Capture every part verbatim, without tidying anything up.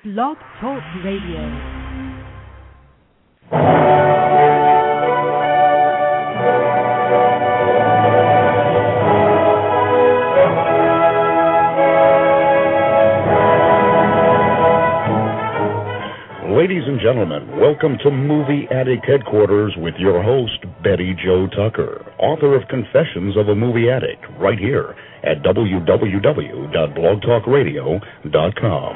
Blog Talk Radio. Ladies and gentlemen, welcome to Movie Addict Headquarters with your host, Betty Jo Tucker, author of Confessions of a Movie Addict, right here at w w w dot blog talk radio dot com.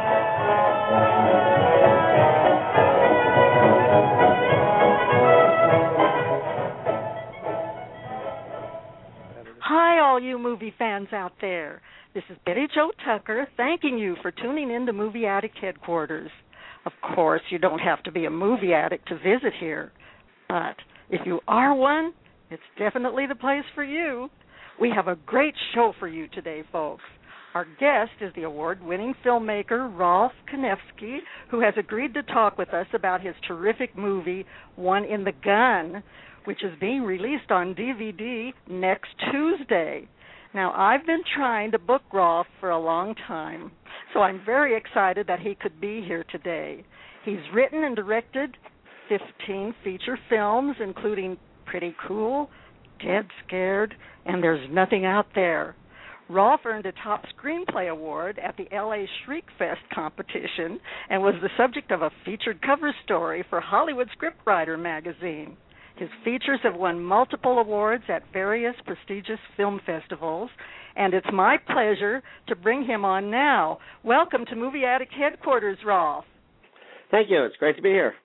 Hi, all you movie fans out there. This is Betty Jo Tucker thanking you for tuning in to Movie Addict Headquarters. Of course, you don't have to be a movie addict to visit here, but if you are one, it's definitely the place for you. We have a great show for you today, folks. Our guest is the award-winning filmmaker Rolf Konevsky, who has agreed to talk with us about his terrific movie, One in the Gun, which is being released on D V D next Tuesday. Now, I've been trying to book Rolf for a long time, so I'm very excited that he could be here today. He's written and directed fifteen feature films, including Pretty Cool, Dead Scared, and There's Nothing Out There. Rolf earned a top screenplay award at the L A Shriekfest competition and was the subject of a featured cover story for Hollywood Scriptwriter magazine. His features have won multiple awards at various prestigious film festivals, and it's my pleasure to bring him on now. Welcome to Movie Addict Headquarters, Rolf. Thank you. It's great to be here.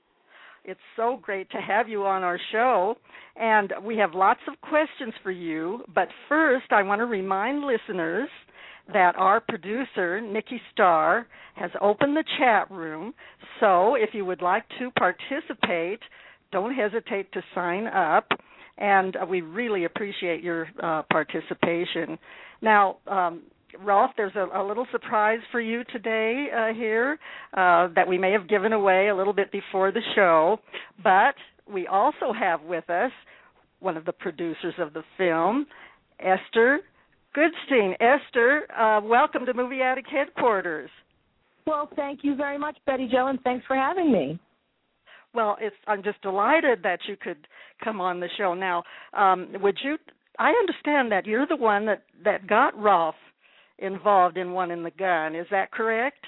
It's so great to have you on our show, and we have lots of questions for you. But first, I want to remind listeners that our producer, Nikki Starr, has opened the chat room, so if you would like to participate, don't hesitate to sign up, and uh, we really appreciate your uh, participation. Now, um, Rolf, there's a, a little surprise for you today uh, here uh, that we may have given away a little bit before the show, but we also have with us one of the producers of the film, Esther Goodstein. Esther, uh, welcome to Movie Addict Headquarters. Well, thank you very much, Betty Jo, and thanks for having me. Well, it's, I'm just delighted that you could come on the show. Now, um, would you? I understand that you're the one that, that got Rolf involved in One in the Gun. Is that correct?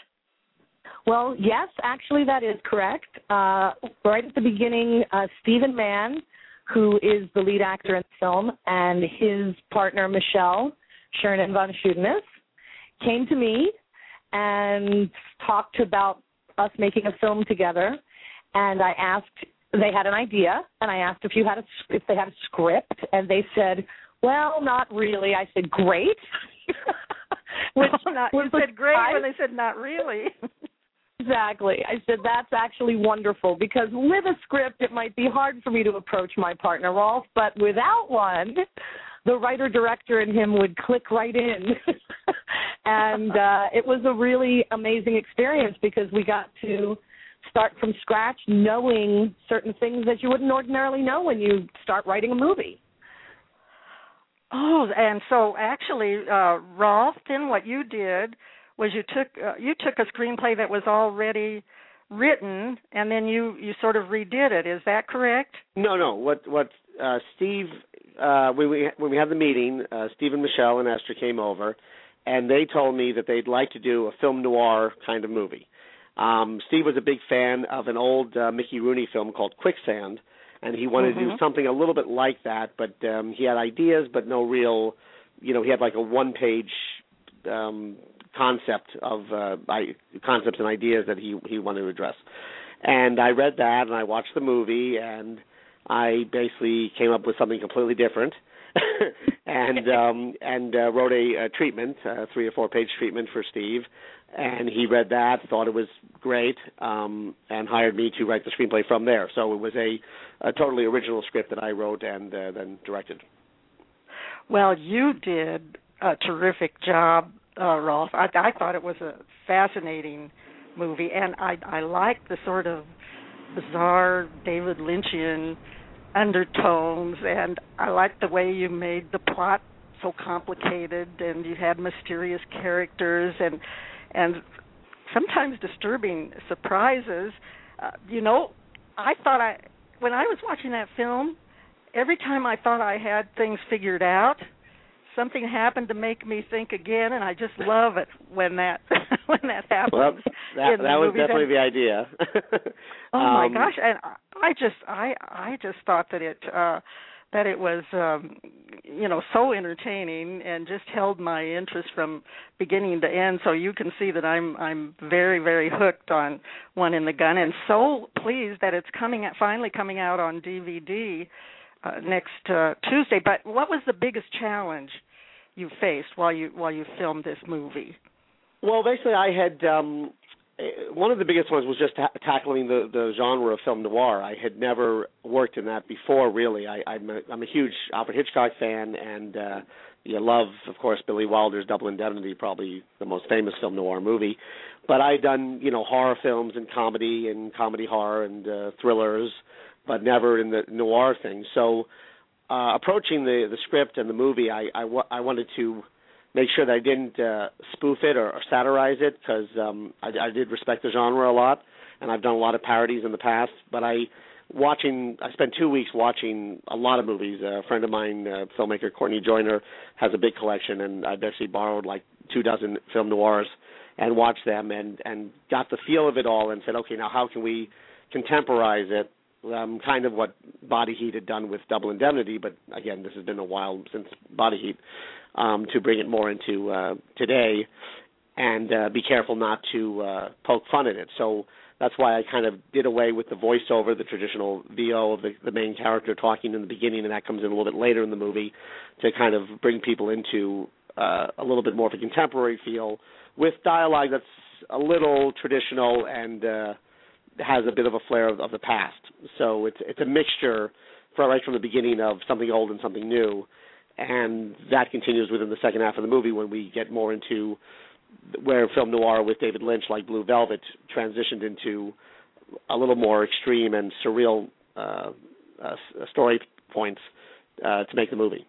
Well, yes, actually that is correct. Uh, right at the beginning, uh, Stephen Mann, who is the lead actor in the film, and his partner, Michelle Shernan von Schudenis, came to me and talked about us making a film together. And I asked, they had an idea, and I asked if you had a, if they had a script, and they said, well, not really. I said, great. Which well, not, you said great when they said not really. Exactly. I said, that's actually wonderful, because with a script, it might be hard for me to approach my partner, Rolf, but without one, the writer-director in him would click right in. And uh, it was a really amazing experience, because we got to start from scratch knowing certain things that you wouldn't ordinarily know when you start writing a movie. Oh, and so actually, uh, Rolf, then what you did was you took uh, you took a screenplay that was already written, and then you, you sort of redid it. Is that correct? No, no. What what uh, Steve, uh, when we when we had the meeting, uh, Steve and Michelle and Esther came over, and they told me that they'd like to do a film noir kind of movie. Um, Steve was a big fan of an old uh, Mickey Rooney film called Quicksand, and he wanted mm-hmm. to do something a little bit like that, but um, he had ideas, but no real, you know, he had like a one-page um, concept of uh, I, concepts and ideas that he, he wanted to address. And I read that, and I watched the movie, and I basically came up with something completely different. and um, and uh, wrote a, a treatment, a three or four page treatment for Steve, and he read that, thought it was great, um, and hired me to write the screenplay from there. So it was a, a totally original script that I wrote and uh, then directed. Well, you did a terrific job, uh, Rolf. I, I thought it was a fascinating movie, and I, I liked the sort of bizarre David Lynchian undertones, and I liked the way you made the plot so complicated, and you had mysterious characters, and and sometimes disturbing surprises. Uh, you know, I thought I when I was watching that film, every time I thought I had things figured out, something happened to make me think again, and I just love it when that when that happens. Well, that, in that was movies. definitely the idea. Oh um, my gosh! And I just I I just thought that it uh, that it was um, you know so entertaining and just held my interest from beginning to end. So you can see that I'm I'm very very hooked on One in the Gun, and so pleased that it's coming out, finally coming out on D V D. Uh, next uh, Tuesday. But what was the biggest challenge you faced while you while you filmed this movie? Well, basically, I had um, one of the biggest ones was just ta- tackling the, the genre of film noir. I had never worked in that before, really. I, I'm, a, I'm a huge Alfred Hitchcock fan, and uh, you love, of course, Billy Wilder's Double Indemnity, probably the most famous film noir movie. But I'd done, you know, horror films and comedy and comedy horror and uh, thrillers, but never in the noir thing. So uh, approaching the, the script and the movie, I, I, w- I wanted to make sure that I didn't uh, spoof it or, or satirize it, because um, I, I did respect the genre a lot, and I've done a lot of parodies in the past. But I watching, I spent two weeks watching a lot of movies. A friend of mine, uh, filmmaker Courtney Joyner, has a big collection, and I've actually borrowed like two dozen film noirs and watched them and, and got the feel of it all and said, okay, now how can we contemporize it? Um, kind of what Body Heat had done with Double Indemnity, but again, this has been a while since Body Heat, um, to bring it more into uh, today and uh, be careful not to uh, poke fun at it. So that's why I kind of did away with the voiceover, the traditional V O of the, the main character talking in the beginning, and that comes in a little bit later in the movie to kind of bring people into uh, a little bit more of a contemporary feel with dialogue that's a little traditional and uh, has a bit of a flair of, of the past. So it's it's a mixture for, right from the beginning of something old and something new, and that continues within the second half of the movie when we get more into where film noir with David Lynch, like Blue Velvet, transitioned into a little more extreme and surreal uh, uh, story points uh, to make the movie.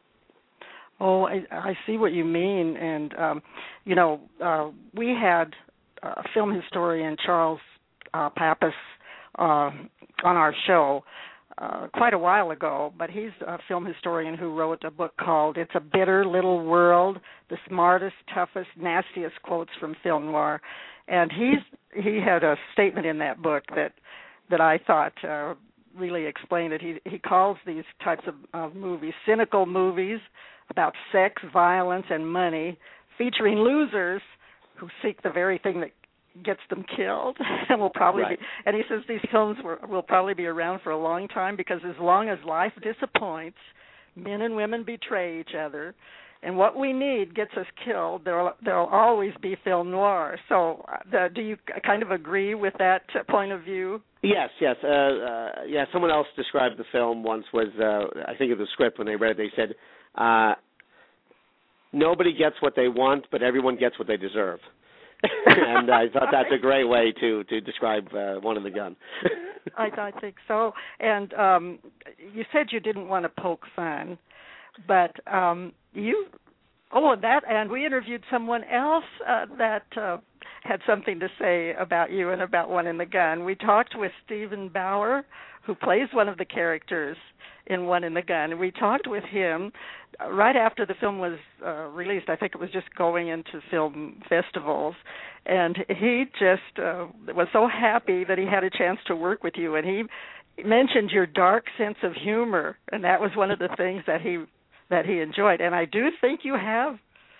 Oh, I, I see what you mean. And, um, you know, uh, we had a film historian, Charles uh, Pappas, uh, on our show uh, quite a while ago, but he's a film historian who wrote a book called It's a Bitter Little World, the Smartest, Toughest, Nastiest Quotes from Film Noir. And he's he had a statement in that book that, that I thought uh, really explained it. He, he calls these types of uh, movies cynical movies about sex, violence, and money, featuring losers who seek the very thing that gets them killed, and will probably right. be. And he says these films will, will probably be around for a long time because as long as life disappoints, men and women betray each other, and what we need gets us killed, there'll there'll always be film noir. So, uh, do you kind of agree with that uh, point of view? Yes, yes, uh, uh, yeah. Someone else described the film once. Was uh, I think of the script when they read it, they said, uh, "Nobody gets what they want, but everyone gets what they deserve." And I thought that's a great way to to describe uh, One in the Gun. I, I think so. And um, you said you didn't want to poke fun, but um, you. Oh, that, and we interviewed someone else uh, that uh, had something to say about you and about One in the Gun. We talked with Stephen Bauer, who plays one of the characters in One in the Gun. And we talked with him right after the film was uh, released. I think it was just going into film festivals. And he just uh, was so happy that he had a chance to work with you. And he mentioned your dark sense of humor, and that was one of the things that he that he enjoyed. And I do think you have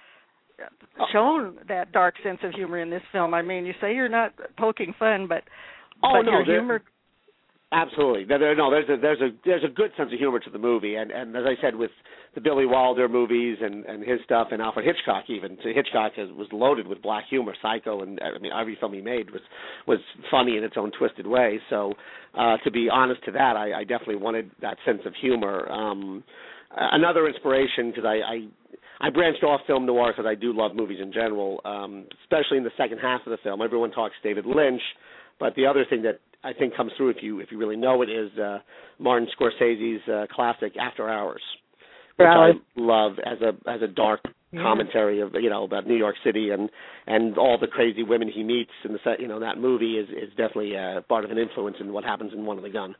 shown that dark sense of humor in this film. I mean, you say you're not poking fun, but, oh, but no, your humor... Absolutely. No, there, no, there's a there's a there's a good sense of humor to the movie, and, and as I said, with the Billy Wilder movies and, and his stuff, and Alfred Hitchcock even. So Hitchcock has, was loaded with black humor. Psycho, and I mean every film he made was was funny in its own twisted way. So uh, to be honest to that, I, I definitely wanted that sense of humor. Um, another inspiration, because I, I I branched off film noir because I do love movies in general, um, especially in the second half of the film. Everyone talks David Lynch, but the other thing that I think comes through if you if you really know it is uh, Martin Scorsese's uh, classic After Hours, which Right. I love as a as a dark Yeah. commentary of you know about New York City and and all the crazy women he meets in the set. You know that movie is is definitely uh, part of an influence in what happens in One of the Gun.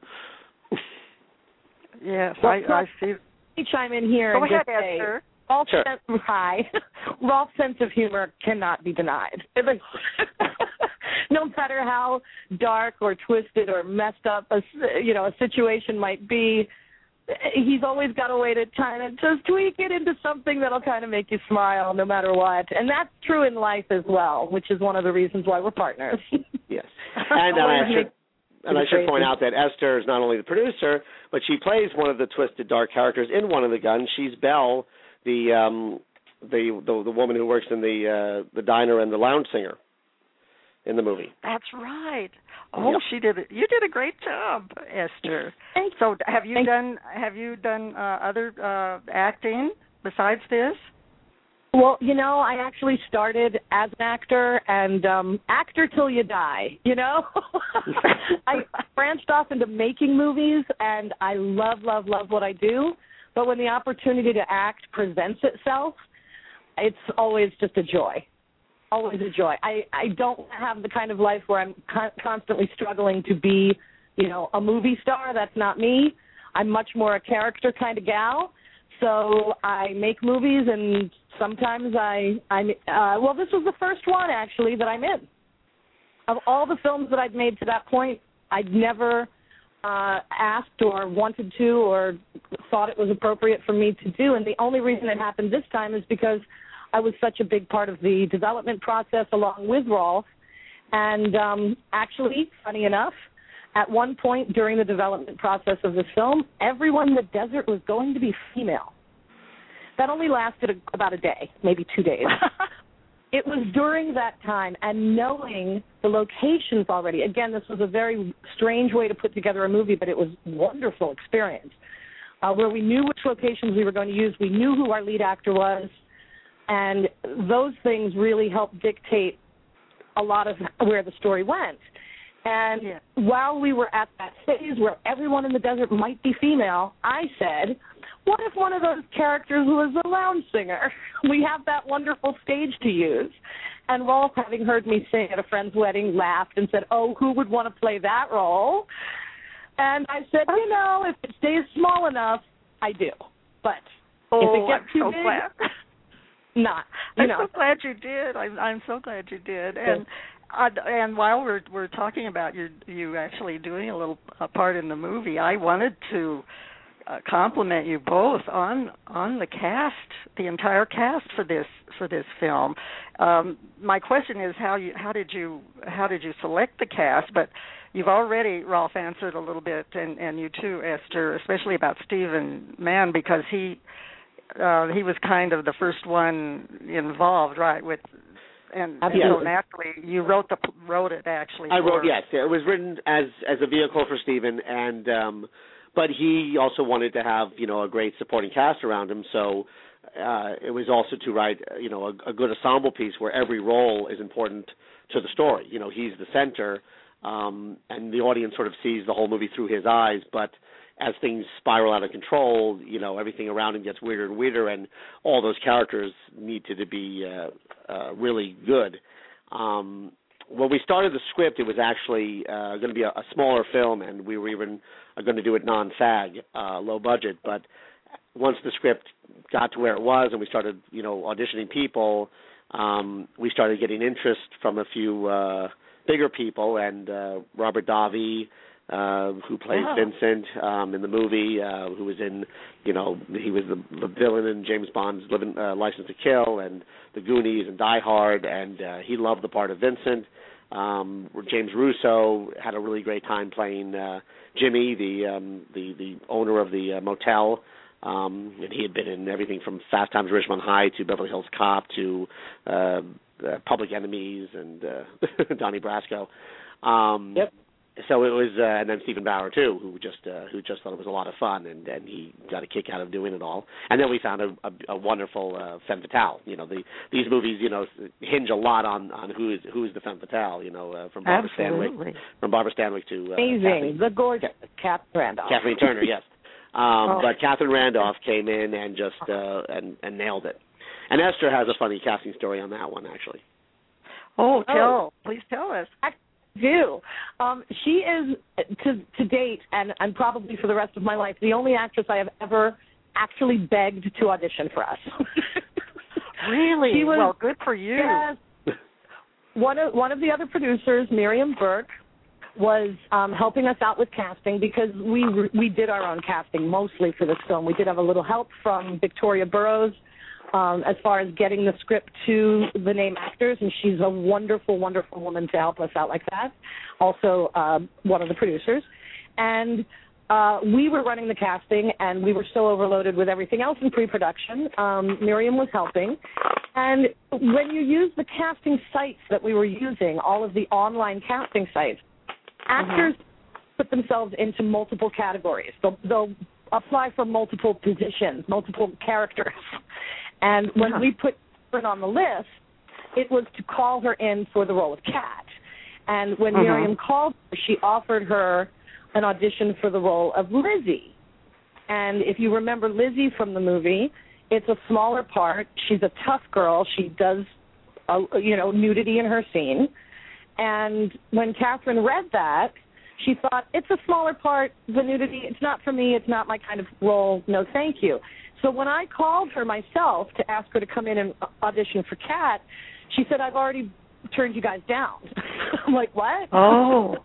Yes, Well, I, I see. Let me chime in here. Go and ahead, just say, Esther. Rolf's Sure. sense, hi. Rolf's sense of humor cannot be denied. No matter how dark or twisted or messed up a you know a situation might be, he's always got a way to kind of just tweak it into something that'll kind of make you smile no matter what. And that's true in life as well, which is one of the reasons why we're partners. Yes, and uh, I should and I should point crazy. out that Esther is not only the producer, but she plays one of the twisted dark characters in One of the Gun. She's Belle, the um, the, the the woman who works in the uh, the diner and the lounge singer in the movie. That's right. Oh, Yep. she did it. You did a great job, Esther. Thank So, have you Thank- done have you done uh, other uh, acting besides this? Well, you know, I actually started as an actor, and um, actor till you die, you know? I branched off into making movies, and I love, love, love what I do. But when the opportunity to act presents itself, it's always just a joy. Always a joy. I, I don't have the kind of life where I'm con- constantly struggling to be, you know, a movie star. That's not me. I'm much more a character kind of gal. So I make movies, and sometimes I, I'm, uh, well, this was the first one, actually, that I'm in. Of all the films that I'd made to that point, I'd never uh, asked or wanted to or thought it was appropriate for me to do. And the only reason it happened this time is because I was such a big part of the development process along with Rolf. And um, actually, funny enough, at one point during the development process of the film, everyone in the desert was going to be female. That only lasted a, about a day, maybe two days. It was during that time and knowing the locations already. Again, this was a very strange way to put together a movie, but it was a wonderful experience, uh, where we knew which locations we were going to use. We knew who our lead actor was, and those things really helped dictate a lot of where the story went. And Yeah. while we were at that phase where everyone in the desert might be female, I said, what if one of those characters was a lounge singer? We have that wonderful stage to use. And Rolf, having heard me sing at a friend's wedding, laughed and said, oh, who would want to play that role? And I said, you know, if it stays small enough, I do. But Oh, if it gets I'm too so big, glad. not. You I'm know. so glad you did. I'm, I'm so glad you did. And uh, and while we're we're talking about you you actually doing a little a part in the movie, I wanted to uh, compliment you both on on the cast, the entire cast for this for this film. Um, my question is how you how did you how did you select the cast? But you've already, Rolf, answered a little bit, and, and you too, Esther, especially about Stephen Mann, because he uh, he was kind of the first one involved, right? With and, and so naturally, you wrote the wrote it actually. I wrote for, yes. It was written as as a vehicle for Stephen, and um, but he also wanted to have you know a great supporting cast around him. So uh, it was also to write you know a, a good ensemble piece where every role is important to the story. You know, he's the center. Um, and the audience sort of sees the whole movie through his eyes, but as things spiral out of control, you know, everything around him gets weirder and weirder, and all those characters need to, to be uh, uh, really good. Um, when we started the script, it was actually uh, going to be a, a smaller film, and we were even going to do it non-SAG, uh, low budget, but once the script got to where it was and we started, you know, auditioning people, um, we started getting interest from a few uh bigger people, and uh, Robert Davi, uh, who plays Oh. Vincent um, in the movie, uh, who was in, you know, he was the, the villain in James Bond's Living, uh, License to Kill, and The Goonies, and Die Hard, and uh, he loved the part of Vincent. Um, James Russo had a really great time playing uh, Jimmy, the um, the the owner of the uh, motel. Um, and he had been in everything from Fast Times at Ridgemont High to Beverly Hills Cop to uh, uh, Public Enemies and uh, Donnie Brasco. Um, Yep. So it was, uh, and then Stephen Bauer too, who just uh, who just thought it was a lot of fun, and, and he got a kick out of doing it all. And then we found a, a, a wonderful uh, femme fatale. You know, the, these movies, you know, hinge a lot on, on who is who is the femme fatale. You know, uh, from Barbara Absolutely. Stanwyck, from Barbara Stanwyck to uh, Amazing. Kathleen, The gorgeous Kath Randolph. Kathleen Turner, yes. Um, Oh. But Catherine Randolph came in and just uh, and, and nailed it. And Esther has a funny casting story on that one, actually. Oh, tell, Oh. please tell us. I do. Um, she is, to, to date, and, and probably for the rest of my life, the only actress I have ever actually begged to audition for us. Really? She was, well, good for you. Yes. One of, one of the other producers, Miriam Burke, was um, helping us out with casting because we we did our own casting mostly for this film. We did have a little help from Victoria Burrows um, as far as getting the script to the name actors, and she's a wonderful, wonderful woman to help us out like that. Also, uh, one of the producers. And uh, we were running the casting, and we were so overloaded with everything else in pre-production. Um, Miriam was helping. And when you use the casting sites that we were using, all of the online casting sites, actors mm-hmm. put themselves into multiple categories. They'll, they'll apply for multiple positions, multiple characters. And when yeah. we put her on the list, it was to call her in for the role of Kat. And when mm-hmm. Miriam called her, she offered her an audition for the role of Lizzie. And if you remember Lizzie from the movie, it's a smaller part. She's a tough girl. She does, uh, you know, nudity in her scene. And when Catherine read that, she thought, it's a smaller part, the nudity, it's not for me, it's not my kind of role, no thank you. So when I called her myself to ask her to come in and audition for Kat, she said, I've already turned you guys down. I'm like, what? Oh.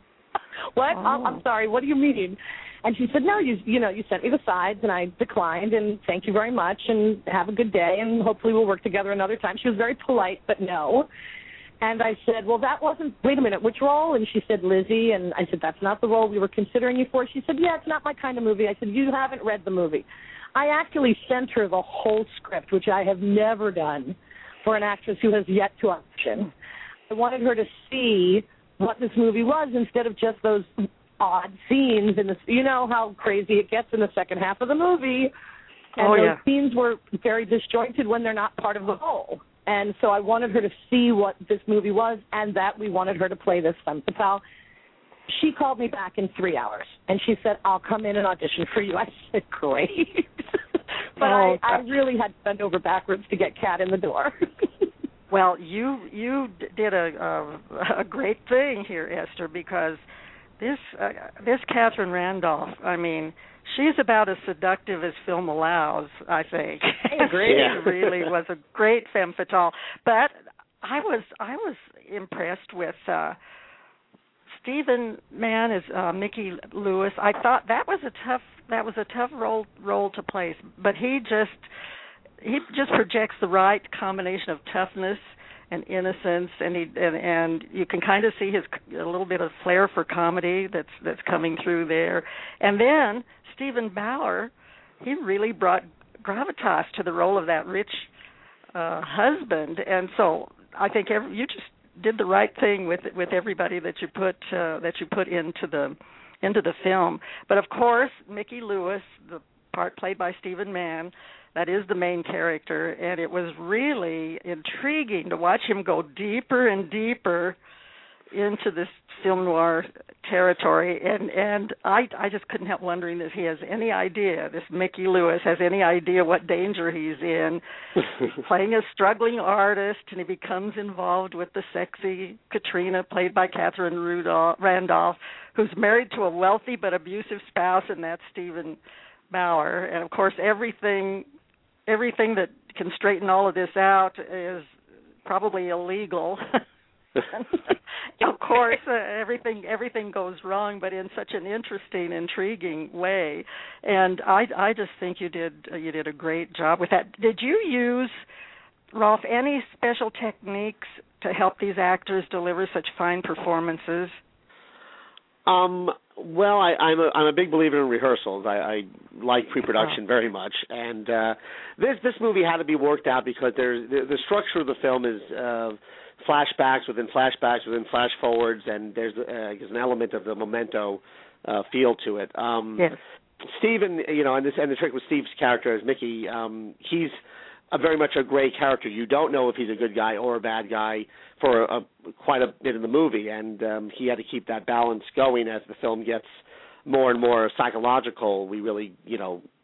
What? Oh. I'm, I'm sorry, what do you mean? And she said, no, you you know, you sent me the sides, and I declined, and thank you very much, and have a good day, and hopefully we'll work together another time. She was very polite, but no. And I said, well, that wasn't, wait a minute, which role? And she said, Lizzie. And I said, that's not the role we were considering you for. She said, yeah, it's not my kind of movie. I said, you haven't read the movie. I actually sent her the whole script, which I have never done for an actress who has yet to audition. I wanted her to see what this movie was instead of just those odd scenes. In the, you know how crazy it gets in the second half of the movie. And oh, those yeah. scenes were very disjointed when they're not part of the whole. And so I wanted her to see what this movie was, and that we wanted her to play this femme fatale. She called me back in three hours, and she said, I'll come in and audition for you. I said, great. but oh, I, I really had to bend over backwards to get Kat in the door. Well, you you did a, a a great thing here, Esther, because this uh, this Catherine Randolph, I mean, she's about as seductive as film allows, I think. I agree. She really was a great femme fatale. But I was I was impressed with uh, Stephen Mann as uh, Mickey Lewis. I thought that was a tough that was a tough role role to play, but he just he just projects the right combination of toughness and innocence, and he and, and you can kind of see his a little bit of flair for comedy that's that's coming through there. And then Stephen Bauer, he really brought gravitas to the role of that rich uh, husband, and so I think every, you just did the right thing with with everybody that you put uh, that you put into the into the film. But of course, Mickey Lewis, the part played by Stephen Mann, that is the main character, and it was really intriguing to watch him go deeper and deeper into this film noir territory, and and I I just couldn't help wondering if he has any idea, this Mickey Lewis has any idea what danger he's in. He's playing a struggling artist, and he becomes involved with the sexy Katrina, played by Catherine Rudolph, Randolph, who's married to a wealthy but abusive spouse, and that's Stephen Bauer. And of course, everything everything that can straighten all of this out is probably illegal. Of course, uh, everything everything goes wrong, but in such an interesting, intriguing way. And I, I just think you did uh, you did a great job with that. Did you use, Rolf, any special techniques to help these actors deliver such fine performances? Um. Well, I, I'm a I'm a big believer in rehearsals. I, I like pre-production oh. very much, and uh, this this movie had to be worked out because there's the, the structure of the film is. Uh, flashbacks within flashbacks within flash forwards, and there's, uh, there's an element of the memento uh, feel to it. Um, yes. Stephen, you know, and this and the trick with Steve's character as Mickey, um, he's a very much a gray character. You don't know if he's a good guy or a bad guy for a, a, quite a bit in the movie, and um, he had to keep that balance going as the film gets more and more psychological. We really, you know,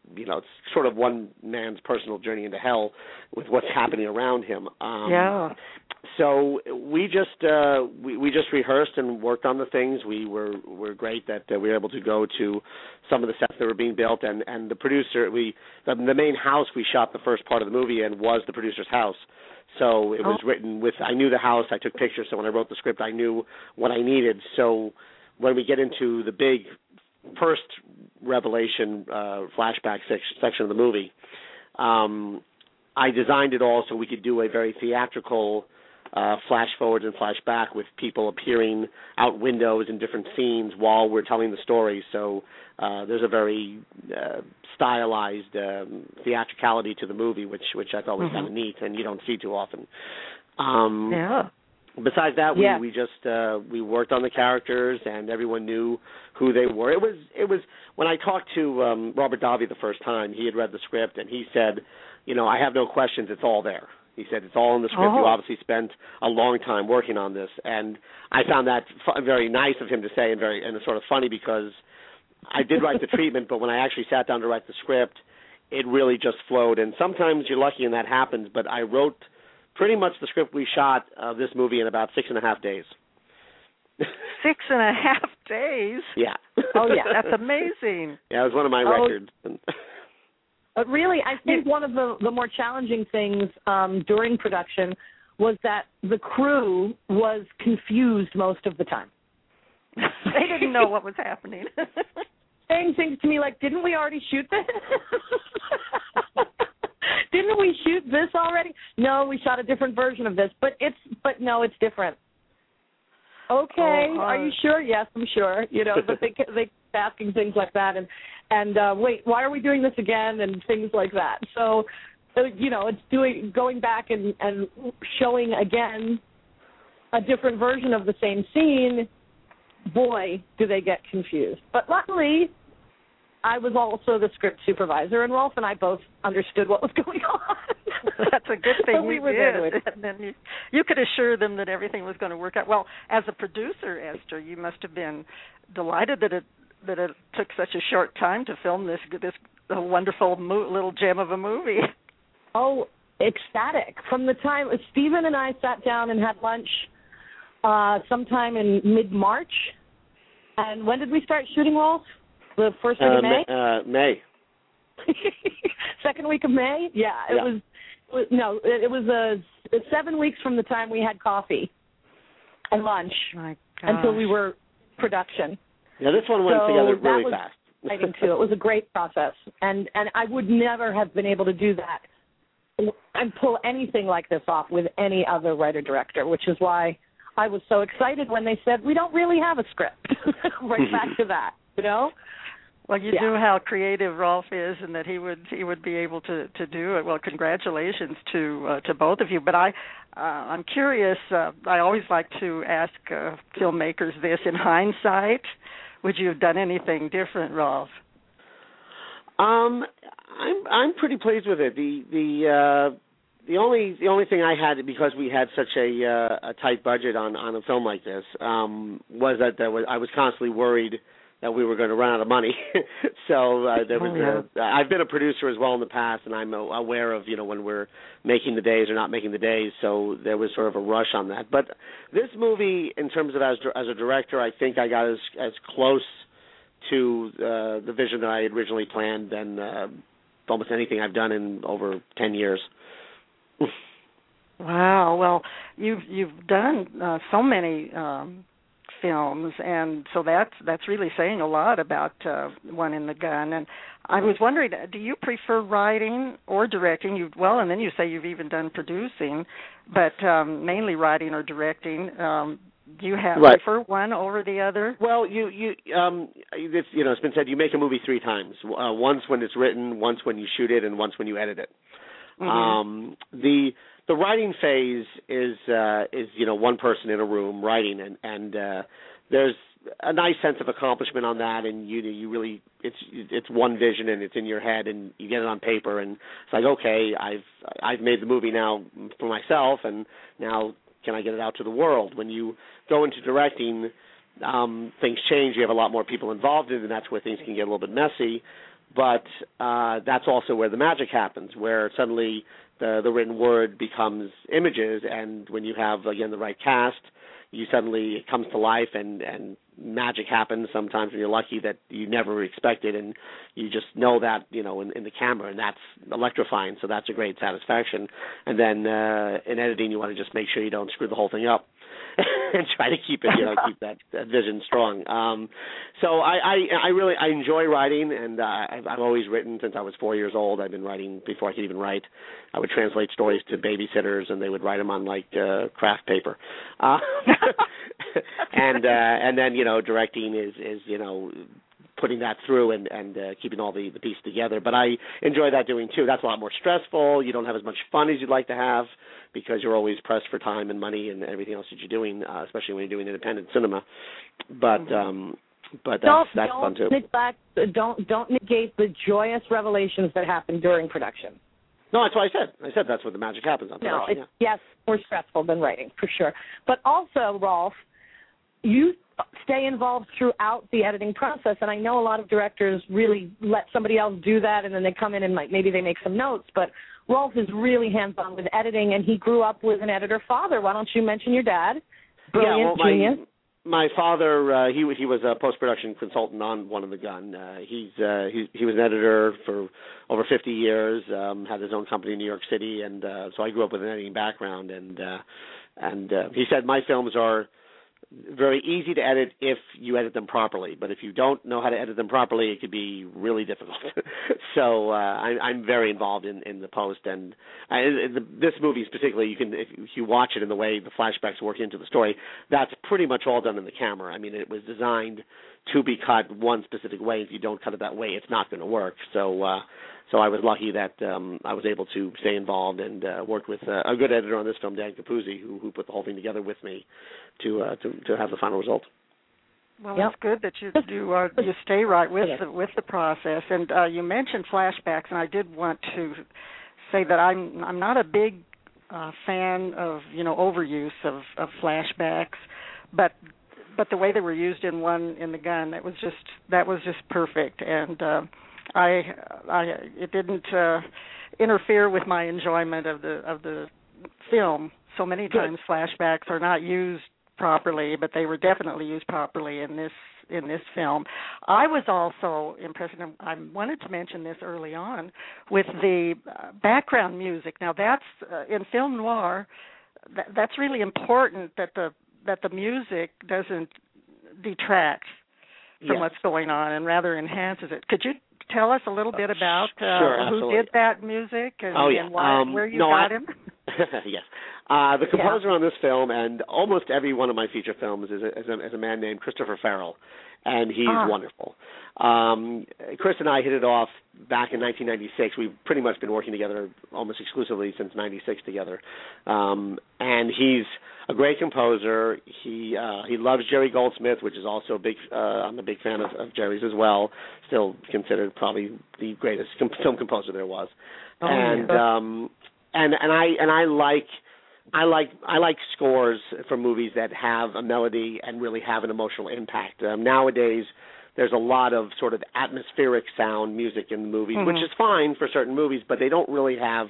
you know, it's sort of one man's personal journey into hell with what's happening around him. Um, yeah. So we just uh, we, we just rehearsed and worked on the things. We were were great that uh, we were able to go to some of the sets that were being built, and, and the producer we the, the main house we shot the first part of the movie in was the producer's house. So it was oh. written with I knew the house. I took pictures, so when I wrote the script, I knew what I needed. So when we get into the big first revelation uh, flashback section of the movie, um, I designed it all so we could do a very theatrical uh, flash forwards and flash back with people appearing out windows in different scenes while we're telling the story. So uh, there's a very uh, stylized um, theatricality to the movie, which which I thought was mm-hmm. kind of neat, and you don't see too often. Um, yeah. Besides that, we, yeah. we just uh, we worked on the characters, and everyone knew who they were. It was it was when I talked to um, Robert Davi the first time, he had read the script, and he said, you know, I have no questions. It's all there. He said, it's all in the script. Oh. You obviously spent a long time working on this. And I found that f- very nice of him to say, and very and it's sort of funny because I did write the treatment, but when I actually sat down to write the script, it really just flowed. And sometimes you're lucky and that happens, but I wrote pretty much the script we shot of this movie in about six and a half days. Six and a half days? Yeah. Oh, yeah. That's amazing. Yeah, it was one of my oh. records. But really, I think one of the, the more challenging things um, during production was that the crew was confused most of the time. They didn't know what was happening. Saying things to me like, didn't we already shoot this? Didn't we shoot this already? No, we shot a different version of this. But it's but no, it's different. Okay, oh, uh, are you sure? Yes, I'm sure. You know, but they they keep asking things like that, and and uh, wait, why are we doing this again, and things like that. So, so you know, it's doing going back and, and showing again a different version of the same scene. Boy, do they get confused. But luckily, I was also the script supervisor, and Rolf and I both understood what was going on. That's a good thing so we you were did. There and then you, you could assure them that everything was going to work out. Well, as a producer, Esther, you must have been delighted that it that it took such a short time to film this this wonderful mo- little gem of a movie. Oh, ecstatic. From the time Stephen and I sat down and had lunch uh, sometime in mid-March. And when did we start shooting, Rolf? The first week uh, of May? Uh, May. Second week of May? Yeah, it yeah. was, it was. No, it, it was uh, seven weeks from the time we had coffee and lunch My until we were production. Yeah, this one went so together really was fast. Exciting too. It was a great process, and and I would never have been able to do that and pull anything like this off with any other writer director, which is why I was so excited when they said we don't really have a script. Right back to that, you know. Well, you yeah. knew how creative Rolf is, and that he would he would be able to, to do it. Well, congratulations to uh, to both of you. But I uh, I'm curious. Uh, I always like to ask uh, filmmakers this: in hindsight, would you have done anything different, Rolf? Um, I'm I'm pretty pleased with it. The the uh, the only the only thing I had, because we had such a uh, a tight budget on, on a film like this, um, was that there was I was constantly worried that we were going to run out of money. so uh, there was. Oh, yeah. a, I've been a producer as well in the past, and I'm aware of you know when we're making the days or not making the days. So there was sort of a rush on that. But this movie, in terms of as as a director, I think I got as as close to uh, the vision that I had originally planned than uh, almost anything I've done in over ten years. Wow. Well, you've you've done uh, so many um, films, and so that's that's really saying a lot about uh, One in the Gun. And I was wondering, do you prefer writing or directing? You well, and then you say you've even done producing, but um, mainly writing or directing. Um, do you have right. prefer one over the other? Well, you you um, it's, you know, it's been said you make a movie three times. Uh, once when it's written, once when you shoot it, and once when you edit it. Mm-hmm. Um, the the writing phase is uh, is you know one person in a room writing, and and uh, there's a nice sense of accomplishment on that, and you you really it's it's one vision and it's in your head, and you get it on paper, and it's like, okay, I've I've made the movie now for myself, and now can I get it out to the world? When you go into directing, um, things change. You have a lot more people involved in it, and that's where things can get a little bit messy. but uh, that's also where the magic happens, where suddenly the the written word becomes images, and when you have, again, the right cast, you suddenly, it comes to life, and, and magic happens sometimes when you're lucky that you never expected, and you just know that, you know, in, in the camera, and that's electrifying, so that's a great satisfaction. And then uh, in editing, you want to just make sure you don't screw the whole thing up and try to keep it, you know, keep that, that vision strong. Um, so I, I, I really, I enjoy writing, and uh, I've, I've always written since I was four years old. I've been writing before I could even write. I would translate stories to babysitters, and they would write them on, like, uh, craft paper. Uh, and uh, and then, you know, directing is, is you know, putting that through and, and uh, keeping all the, the pieces together. But I enjoy that doing, too. That's a lot more stressful. You don't have as much fun as you'd like to have because you're always pressed for time and money and everything else that you're doing, uh, especially when you're doing independent cinema. But um, but that's, don't, that's don't fun, too. Neglect, don't, don't negate the joyous revelations that happen during production. No, that's what I said. I said that's what the magic happens on No, production. it's, yeah. yes, more stressful than writing, for sure. But also, Rolf, you stay involved throughout the editing process, and I know a lot of directors really let somebody else do that, and then they come in and like maybe they make some notes, but Rolf is really hands-on with editing, and he grew up with an editor father. Why don't you mention your dad? Brilliant, yeah, well, my, genius. My father, uh, he he was a post-production consultant on One of the Gun. Uh, he's uh, he he was an editor for over fifty years. Um, had his own company in New York City, and uh, so I grew up with an editing background. And uh, and uh, he said my films are very easy to edit if you edit them properly, but if you don't know how to edit them properly, it could be really difficult. so uh, I, I'm very involved in, in the post, and I, the, this movie particularly, you can if you watch it in the way the flashbacks work into the story, that's pretty much all done in the camera. I mean, it was designed to be cut one specific way. If you don't cut it that way, it's not going to work. So. Uh, So I was lucky that um, I was able to stay involved and uh, worked with uh, a good editor on this film, Dan Capuzzi, who, who put the whole thing together with me to uh, to, to have the final result. Well, yep. It's good that you do uh, you stay right with the, with the process. And uh, you mentioned flashbacks, and I did want to say that I'm I'm not a big uh, fan of you know overuse of, of flashbacks, but but the way they were used in One in the Gun, that was just that was just perfect. And uh, I, I, it didn't uh, interfere with my enjoyment of the of the film. So many times Good. flashbacks are not used properly, but they were definitely used properly in this in this film. I was also impressed, and I wanted to mention this early on, with the background music. Now that's uh, in film noir. That, that's really important that the that the music doesn't detract from yes. what's going on and rather enhances it. Could you tell us a little bit about uh, sure, who did that music and, oh, yeah. and why, um, where you no, got I, him? yes. Uh, the composer yeah. on this film and almost every one of my feature films is a, is a, is a man named Christopher Farrell, and he's ah. wonderful. Um, Chris and I hit it off back in nineteen ninety-six. We've pretty much been working together almost exclusively since ninety-six together. Um, and he's a great composer. He uh, he loves Jerry Goldsmith, which is also a big. Uh, I'm a big fan of, of Jerry's as well. Still considered probably the greatest com- film composer there was. Oh, and yeah. um, and and I and I like. I like I like scores for movies that have a melody and really have an emotional impact. Um, nowadays, there's a lot of sort of atmospheric sound music in the movies, mm-hmm. which is fine for certain movies, but they don't really have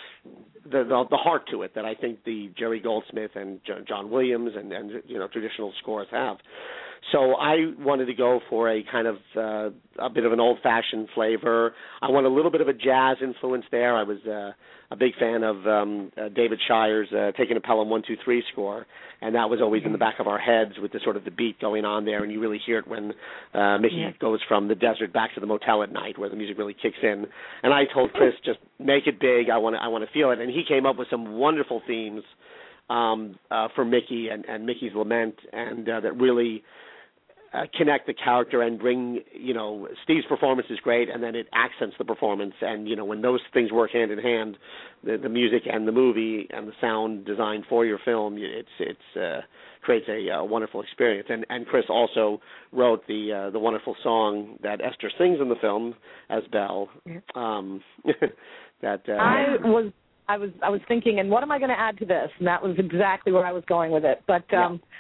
the the, the heart to it that I think the Jerry Goldsmith and John Williams and, and you know traditional scores have. So I wanted to go for a kind of uh, a bit of an old-fashioned flavor. I want a little bit of a jazz influence there. I was uh, a big fan of um, uh, David Shire's uh, Taking a Pelham one two three score, and that was always in the back of our heads with the sort of the beat going on there, and you really hear it when uh, Mickey yeah. goes from the desert back to the motel at night, where the music really kicks in. And I told Chris, just make it big. I want to I want to feel it, and he came up with some wonderful themes um, uh, for Mickey and, and Mickey's Lament, and uh, that really. Uh, connect the character and bring, you know, Steve's performance is great, and then it accents the performance. And, you know, when those things work hand in hand, the, the music and the movie and the sound design for your film, it's it's uh, creates a uh, wonderful experience. And and Chris also wrote the uh, the wonderful song that Esther sings in the film as Belle. Um, that uh, I was I was I was thinking, and what am I going to add to this? And that was exactly where I was going with it. But um,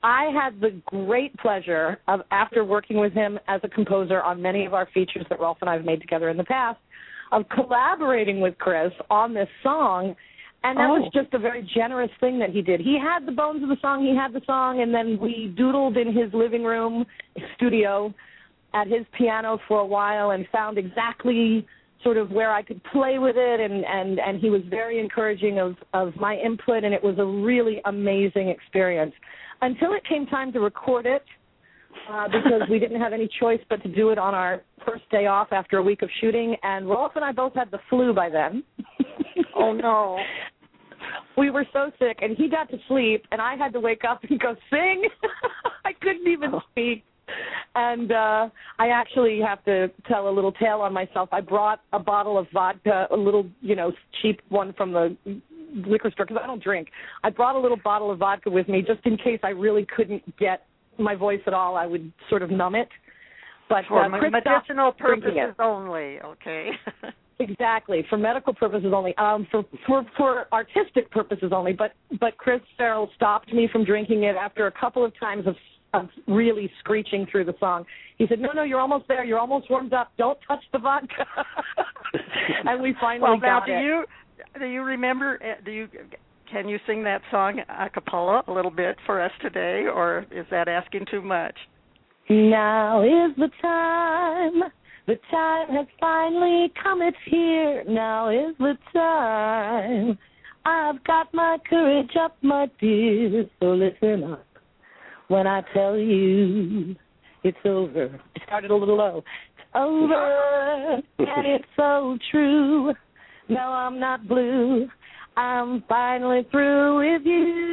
I had the great pleasure of, after working with him as a composer on many of our features that Rolf and I have made together in the past, of collaborating with Chris on this song. And that oh. was just a very generous thing that he did. He had the bones of the song, he had the song, and then we doodled in his living room studio at his piano for a while and found exactly sort of where I could play with it, and, and, and he was very encouraging of, of my input, and it was a really amazing experience. Until it came time to record it, uh, because we didn't have any choice but to do it on our first day off after a week of shooting, and Rolf and I both had the flu by then. Oh, no. We were so sick, and he got to sleep, and I had to wake up and go sing. I couldn't even speak. And uh, I actually have to tell a little tale on myself. I brought a bottle of vodka, a little, you know, cheap one from the liquor store, because I don't drink. I brought a little bottle of vodka with me just in case I really couldn't get my voice at all. I would sort of numb it. But For uh, medicinal purposes only, okay. Exactly, for medical purposes only, um, for, for for artistic purposes only. But but Chris Farrell stopped me from drinking it after a couple of times of, of really screeching through the song. He said, "No, no, you're almost there. You're almost warmed up. Don't touch the vodka." And we finally well, now, got do it. you do you remember? Do you can you sing that song a cappella a little bit for us today, or is that asking too much? Now is the time. The time has finally come, it's here. Now is the time. I've got my courage up, my dear, so listen up when I tell you it's over. It started a little low. It's over, and it's so true. No, I'm not blue. I'm finally through with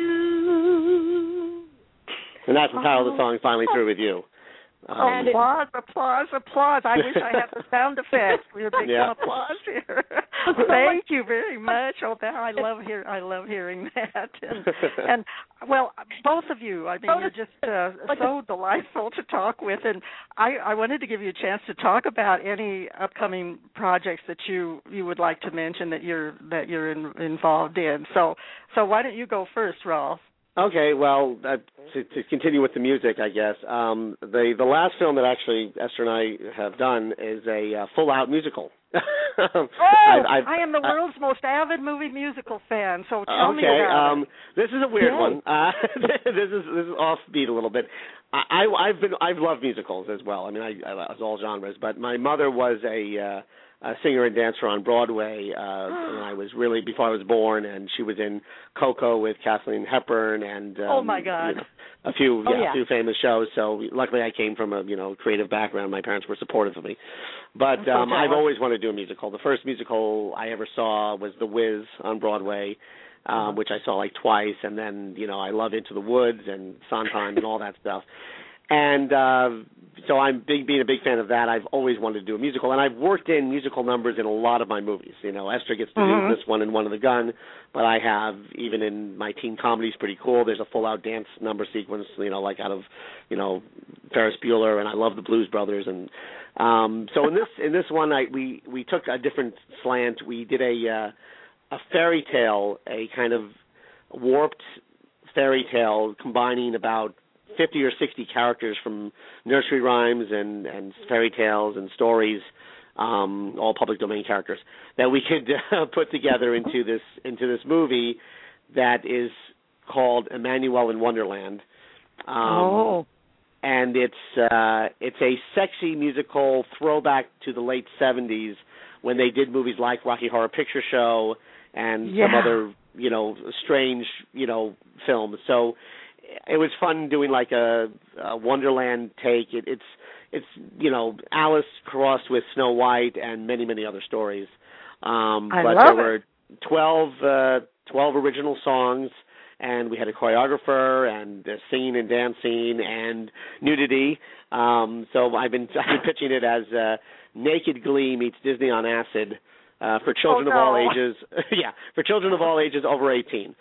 you. And that's the title of the song, Finally Through With You. Um, applause, applause, applause. I wish I had the sound effects. We were making yeah. applause here. Thank you very much. Oh, that, I love hear, I love hearing that. And, and well, both of you, I mean, you're just uh, so delightful to talk with. And I, I wanted to give you a chance to talk about any upcoming projects that you, you would like to mention that you're that you're in, involved in. So, so why don't you go first, Rolf? Okay, well, uh, to, to continue with the music, I guess, um, the the last film that actually Esther and I have done is a uh, full-out musical. oh, I've, I've, I am the uh, world's most avid movie musical fan, so tell okay, me about um, it. This is a weird Yay. one. Uh, this is this is offbeat a little bit. I, I, I've been I've loved musicals as well. I mean, I, I love all genres, but my mother was a uh, a singer and dancer on Broadway uh, when I was really before I was born, and she was in Coco with Kathleen Hepburn and um, oh my God, you know, a few oh, yeah, yeah. a few famous shows. So luckily, I came from a you know creative background. My parents were supportive of me, but so um, I've jealous. always wanted to do a musical. The first musical I ever saw was The Wiz on Broadway. Um, which I saw like twice, and then you know I love Into the Woods and Sondheim and all that stuff. And uh, so I'm big, being a big fan of that. I've always wanted to do a musical, and I've worked in musical numbers in a lot of my movies. You know, Esther gets to Mm-hmm. do this one in One of the Gun, but I have even in my teen comedies, pretty cool. There's a full-out dance number sequence, you know, like out of you know Ferris Bueller, and I love the Blues Brothers. And um, so in this in this one, I we we took a different slant. We did a uh, a fairy tale, a kind of warped fairy tale combining about fifty or sixty characters from nursery rhymes and, and fairy tales and stories, um, all public domain characters, that we could uh, put together into this into this movie that is called Emmanuel in Wonderland. Um, oh. And it's uh, it's a sexy musical throwback to the late seventies when they did movies like Rocky Horror Picture Show and yeah. some other, you know, strange, you know, films. So it was fun doing like a, a Wonderland take. It, it's, it's you know, Alice crossed with Snow White and many, many other stories. Um, I but love there it. were twelve, uh, twelve original songs, and we had a choreographer and uh, singing and dancing and nudity. Um, so I've been, I've been pitching it as uh, Naked Glee meets Disney on Acid. Uh, for children oh, of all no. ages, yeah, for children of all ages over eighteen.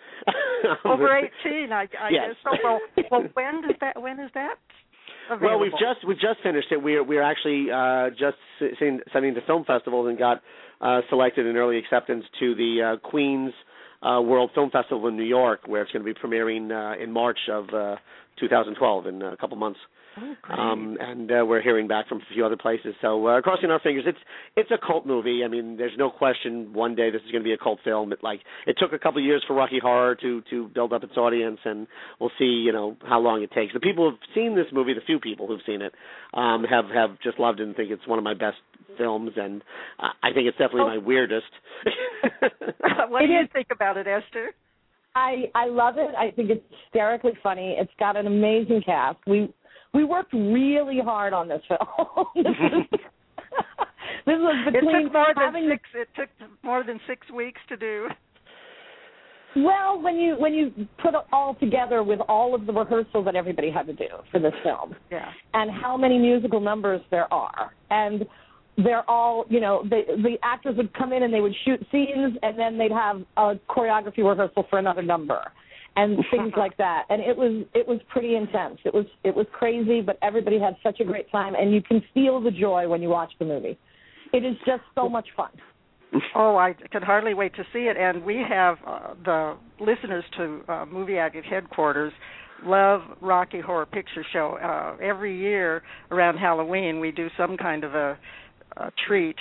Over eighteen, I, I yes. guess. So, well, well, when does that? When is that available? Well, we've just we've just finished it. We're we're actually uh, just sending to film festivals and got uh, selected in early acceptance to the uh, Queens uh, World Film Festival in New York, where it's going to be premiering uh, in March of uh, two thousand twelve in a couple months. Oh, great. Um, and uh, we're hearing back from a few other places. So uh, crossing our fingers. It's it's a cult movie. I mean, there's no question one day this is going to be a cult film. It, like it took a couple of years for Rocky Horror to to build up its audience, and we'll see, you know, how long it takes. The people who've seen this movie, the few people who've seen it, um, have have just loved it and think it's one of my best films, and uh, I think it's definitely Oh. my weirdest. What do It you is- think about it, Esther? I I love it. I think it's hysterically funny. It's got an amazing cast. We we worked really hard on this film. this, was, this was It between took more than having six. It took more than six weeks to do. the, well, when you when you put it all together with all of the rehearsals that everybody had to do for this film, Yeah. and how many musical numbers there are, and they're all, you know, the the actors would come in and they would shoot scenes, and then they'd have a choreography rehearsal for another number, and things like that. And it was it was pretty intense. It was it was crazy, but everybody had such a great time, and you can feel the joy when you watch the movie. It is just so much fun. Oh, I can hardly wait to see it. And we have uh, the listeners to uh, Movie Addict headquarters love Rocky Horror Picture Show. Uh, every year around Halloween, we do some kind of a, a treat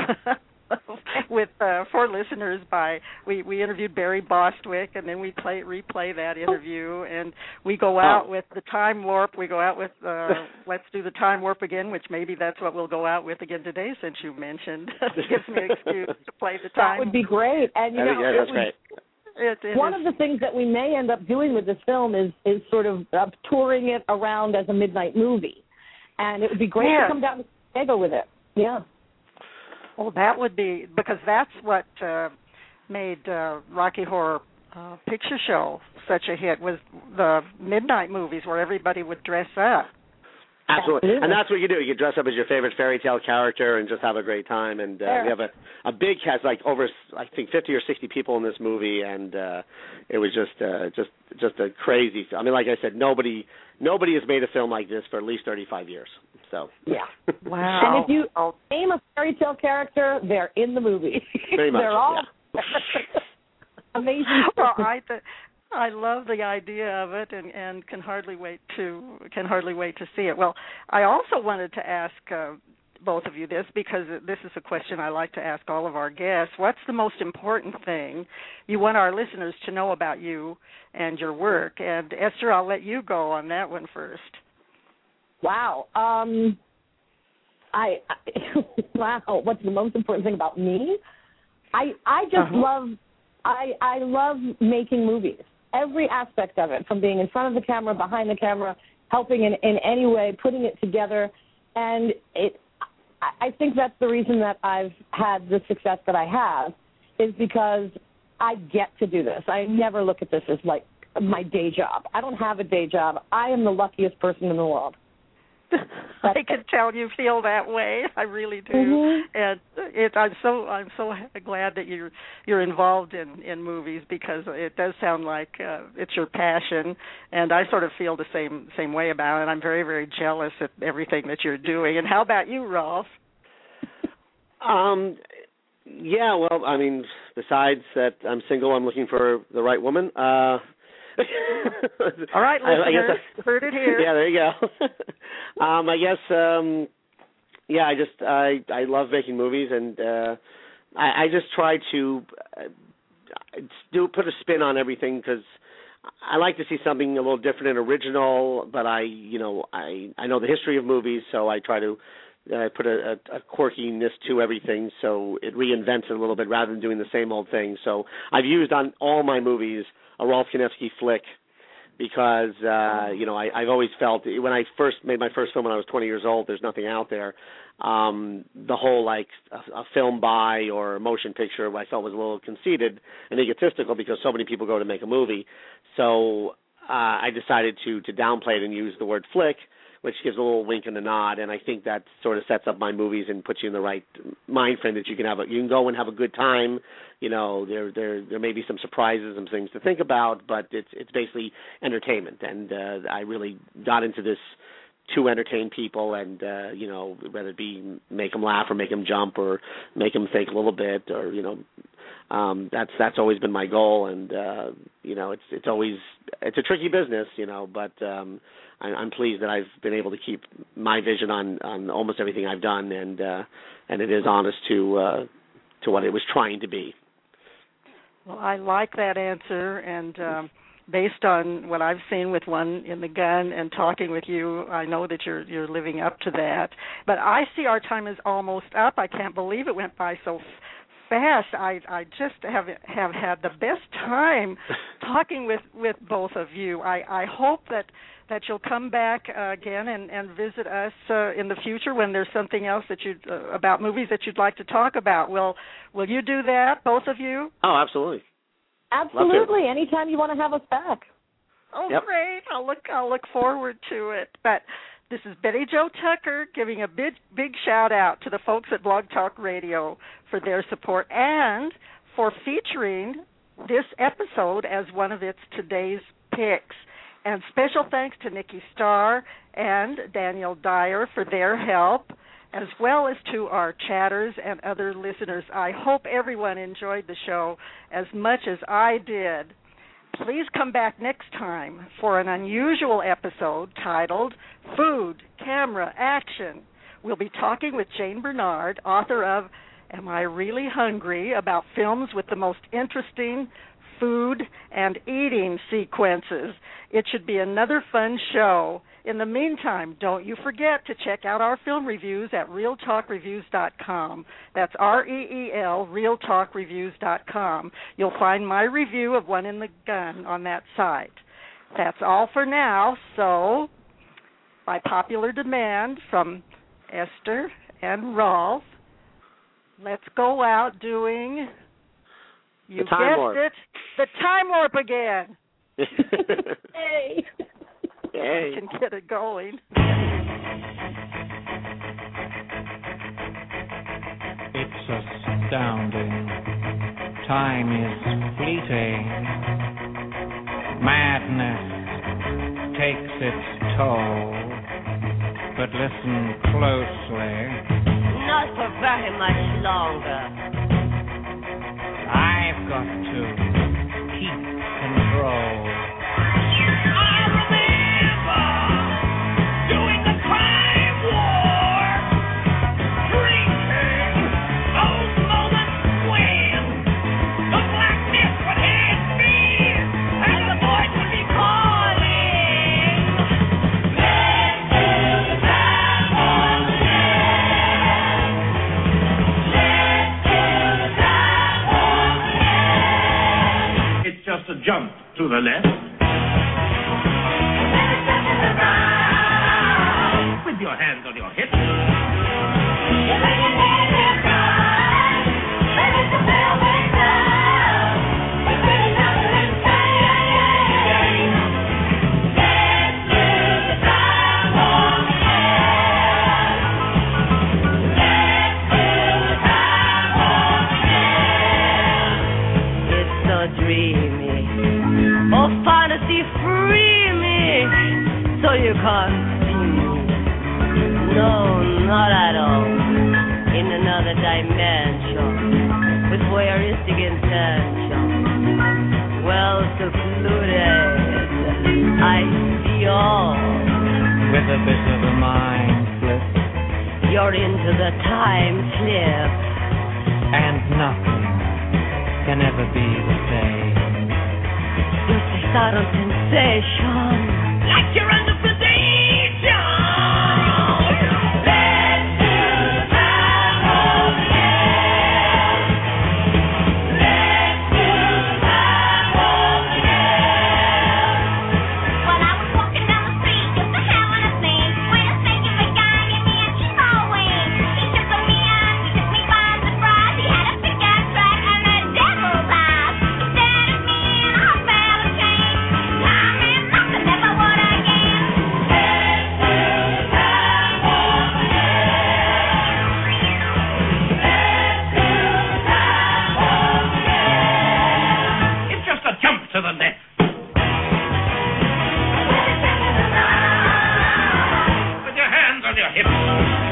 with uh, for listeners. By we, we interviewed Barry Bostwick, and then we play replay that interview, and we go out with the Time Warp. We go out with uh, Let's Do the Time Warp again, which maybe that's what we'll go out with again today, since you mentioned. It gives me an excuse to play the Time. That would be great. And you know, yeah, that's it was, great. It, it One is, of the things that we may end up doing with this film is is sort of uh, touring it around as a midnight movie, and it would be great Yeah. to come down to San Diego with it. Yeah. well, that would be, because that's what uh, made uh, Rocky Horror uh, Picture Show such a hit, was the midnight movies where everybody would dress up. Absolutely. Absolutely. And that's what you do. You dress up as your favorite fairy tale character and just have a great time. And uh, Sure. we have a, a big cast, like over, I think, fifty or sixty people in this movie, and uh, it was just uh, just just a crazy. I mean, like I said, nobody nobody has made a film like this for at least thirty-five years. So Yeah. Wow. And if you name a fairy tale character, they're in the movie. Pretty much, they're all amazing. Well, I th- I love the idea of it, and, and can hardly wait to can hardly wait to see it. Well, I also wanted to ask uh, both of you this, because this is a question I like to ask all of our guests. What's the most important thing you want our listeners to know about you and your work? And Esther, I'll let you go on that one first. Wow. Um, I, I wow. What's the most important thing about me? I I just Uh-huh. love I I love making movies. Every aspect of it, from being in front of the camera, behind the camera, helping in, in any way, putting it together, and it. I, I think that's the reason that I've had the success that I have, is because I get to do this. I never look at this as like my day job. I don't have a day job. I am the luckiest person in the world. I can tell you feel that way. I really do, Mhm. and it. I'm so I'm so glad that you're you're involved in, in movies, because it does sound like uh, it's your passion, and I sort of feel the same same way about it. I'm very very jealous at everything that you're doing. And how about you, Rolf? Um, yeah, well, I mean, besides that I'm single, I'm looking for the right woman. Uh, All right, I, I listeners, guess I, heard it here. Yeah, there you go. um, I guess, um, yeah, I just I I love making movies, and uh, I, I just try to uh, do put a spin on everything, because I like to see something a little different and original. But I, you know, I I know the history of movies, so I try to. I uh, put a, a, a quirkiness to everything, so it reinvents it a little bit rather than doing the same old thing. So I've used on all my movies a Rolf Konevsky flick, because uh, you know I, I've always felt when I first made my first film when I was twenty years old, there's nothing out there. Um, the whole like a, a film by or a motion picture I felt was a little conceited and egotistical, because so many people go to make a movie. So uh, I decided to to downplay it and use the word flick, which gives a little wink and a nod, and I think that sort of sets up my movies and puts you in the right mind frame that you can have a, you can go and have a good time. You know, there there there may be some surprises and things to think about, but it's it's basically entertainment, and uh, I really got into this to entertain people, and uh, you know, whether it be make them laugh or make them jump or make them think a little bit, or you know, um, that's that's always been my goal. And uh, you know, it's it's always it's a tricky business, you know, but um, I, I'm pleased that I've been able to keep my vision on, on almost everything I've done, and uh, and it is honest to uh, to what it was trying to be. Well, I like that answer, and um, based on what I've seen with One in the Gun and talking with you, I know that you're you're living up to that. But I see our time is almost up. I can't believe it went by so fast. I I just have have had the best time talking with, with both of you. I, I hope that, that you'll come back uh, again and, and visit us uh, in the future when there's something else that you uh, about movies that you'd like to talk about. Will will you do that, both of you? Oh, absolutely. Absolutely. Anytime you want to have us back. Oh, yep. Great. I'll look I'll look forward to it. But this is Betty Jo Tucker giving a big, big shout-out to the folks at Blog Talk Radio for their support and for featuring this episode as one of its today's picks. And special thanks to Nikki Starr and Daniel Dyer for their help, as well as to our chatters and other listeners. I hope everyone enjoyed the show as much as I did. Please come back next time for an unusual episode titled Food, Camera, Action. We'll be talking with Jane Bernard, author of Am I Really Hungry?, about films with the most interesting food and eating sequences. It should be another fun show. In the meantime, don't you forget to check out our film reviews at real talk reviews dot com. That's R E E L, real talk reviews dot com. You'll find my review of One in the Gun on that site. That's all for now, so by popular demand from Esther and Rolf, let's go out doing, you the time guessed warp. it, the time warp again. Hey. Hey. I can get it going. It's astounding. Time is fleeting. Madness takes its toll. But listen closely. Not for very much longer. I've got to keep control. Jump to the left. With your hands on your hips. It's so dreamy. Oh, fantasy, free me, so you can't see me. No, not at all. In another dimension, with voyeuristic intention, well secluded, I see all. With a bit of a mind flip. You're into the time slip. And nothing can ever be the same. Just a subtle sensation, like you're under sedation. Let's do time warp again. Let's do time warp again. Well, I was walking down the street just a having a thing when a figure guy gave me a cheapo wing. He took me on, he took me by surprise. He had a big ass track and a devil's eyes. He stared at me and I felt a change. Time and nothing ever would again. Let's do time warp again. Let's do time warp again. It's just a jump to the left. With your hands on your hips.